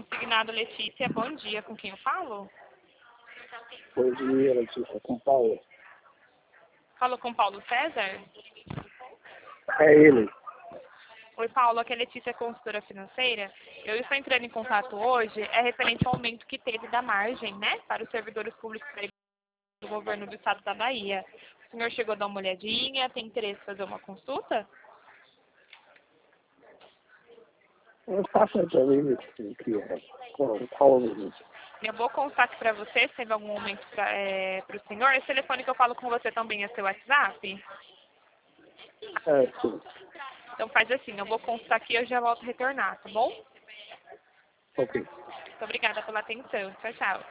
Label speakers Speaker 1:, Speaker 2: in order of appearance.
Speaker 1: consignado Letícia, bom dia, com quem eu falo?
Speaker 2: Bom dia, Letícia, com Paulo.
Speaker 1: Falo com Paulo César?
Speaker 2: É ele.
Speaker 1: Oi, Paulo, aqui é Letícia, consultora financeira. Eu estou entrando em contato hoje, referente ao aumento que teve da margem, né, para os servidores públicos do governo do estado da Bahia. O senhor chegou a dar uma olhadinha, tem interesse em fazer uma consulta?
Speaker 2: Eu faço a entrevista que é com Paulo.
Speaker 1: Eu vou constar aqui para você, se teve algum aumento para o senhor. Esse telefone que eu falo com você também é seu WhatsApp?
Speaker 2: É, sim.
Speaker 1: Então faz assim, eu vou constar aqui e eu já volto a retornar, tá bom?
Speaker 2: Ok.
Speaker 1: Muito obrigada pela atenção. Tchau, tchau.